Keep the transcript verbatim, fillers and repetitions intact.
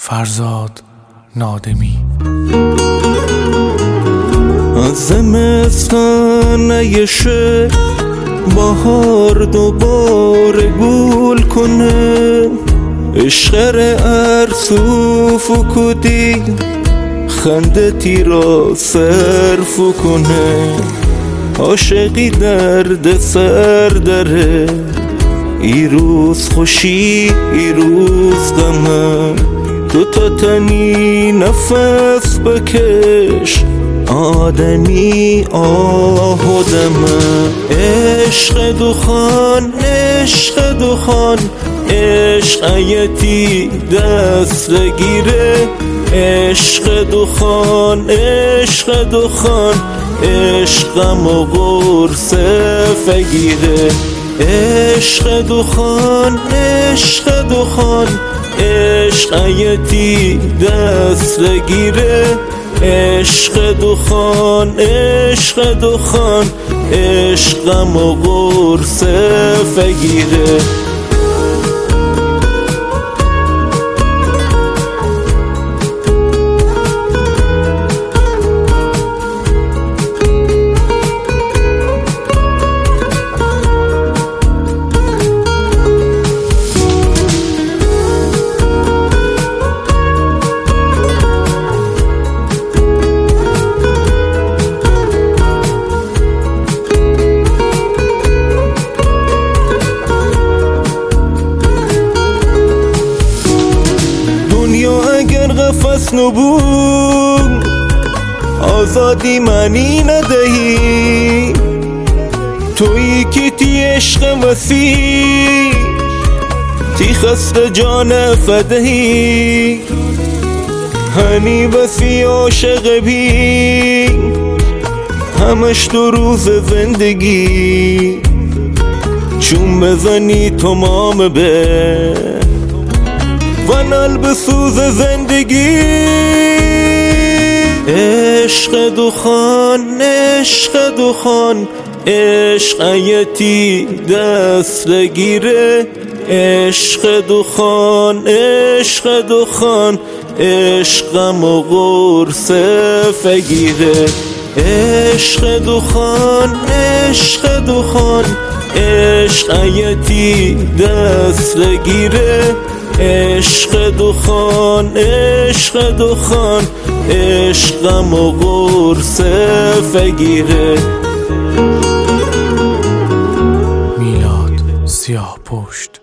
فرزاد نادمی. از زمستانه شعر بهار دوباره گل کنه، عشق ارسو فکودی خنده تی را صرف کنه، عاشقی درد سر داره، ای روز خوشی ای روز غمه، تو تا تنی نفس بکش آدمی آه دمه. عشق دخان عشق دخان عشق ایتی دست بگیره، عشق دخان عشق دخان عشقم و قرصه فگیره، عشق دخان عشق دخان عشق ایتی دست بگیره، عشق دخان عشق دخان عشقم و قرصه فگیره. اگر قفص نبود آزادی منی ندهی، تویی که تی عشق وسیع تی خسته جان فدهی، هنی بسی عاشق بی همش دو روز زندگی، چون بزنی تمام به ونال بسوز زندگی. عشق دخان عشق دخان عشق ایتی دست بگیره، عشق دخان عشق دخان عشقم و قرصه فگیره، عشق دخان عشق دخان عشق ایتی دست بگیره، عشق دخان عشق دخان عشقم و قرصه فگیره. میلاد سیاه پشت.